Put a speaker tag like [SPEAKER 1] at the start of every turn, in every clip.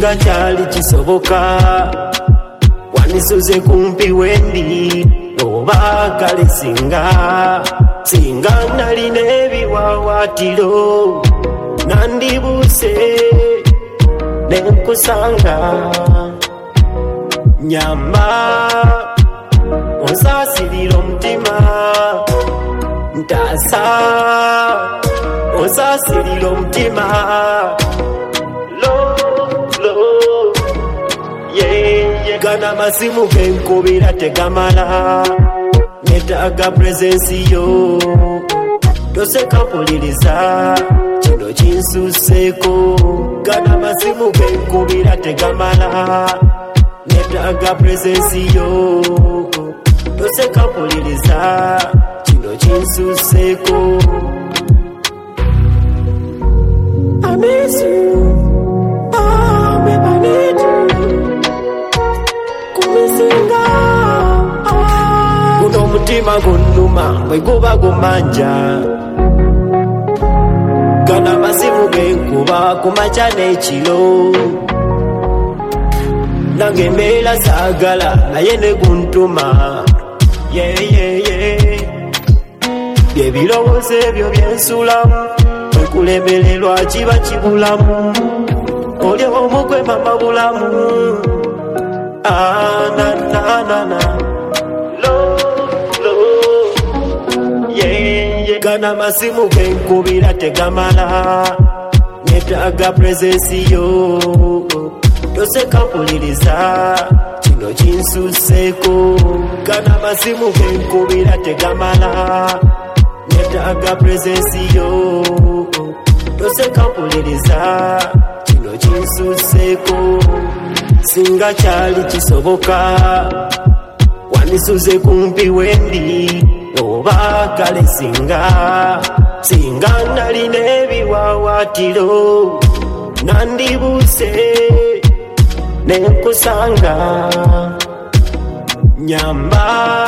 [SPEAKER 1] singa kyali kisoboka wanisuze kumpi wendi oba kale singa nalina ebiwawaatiro nandibuse nenkusanga nyamba onsaasirira omutima ntaasa onsaasirira omutima gana masimu genkubira tegamala netaaga presence yo toseka mpuliriza kino kinsuseeko gana masimu genkubira tegamala netaaga presence yo toseka mpuliriza kino kinsuseeko I miss you, oh babe I need you kumisinga guno mutima gunnuma bwe guba gumanja gana masimu genkuba kumaca n'ekiro nange mbeera saagala naye ne guntuma byebirowoozo ebyo byensulamu ekulemererwa kiba kibulamu oli omugwe mama bulamu gana masimu genkubira tegamala netaaga presence yo toseka mpuliriza kino kinsuseeko gana masimu genkubira tegamala netaaga presence yo toseka mpuliriza kino kinsuseeko singa kyali kisoboka wanisuze kumpi wendi oba kale singa nalina ebiwawaatiro nandibuse nenkusanga nyamba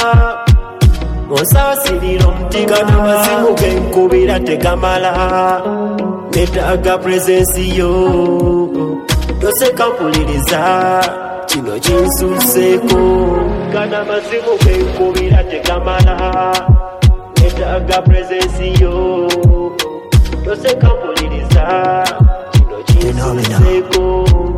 [SPEAKER 1] onsaasirira omutima n'amasimu genkubira tegamala netaaga presence yo toseka mpuliriza kino kinsuseeko gana masimu genkubira tegamala netaaga presence yo toseka mpuliriza kino kinsuseeko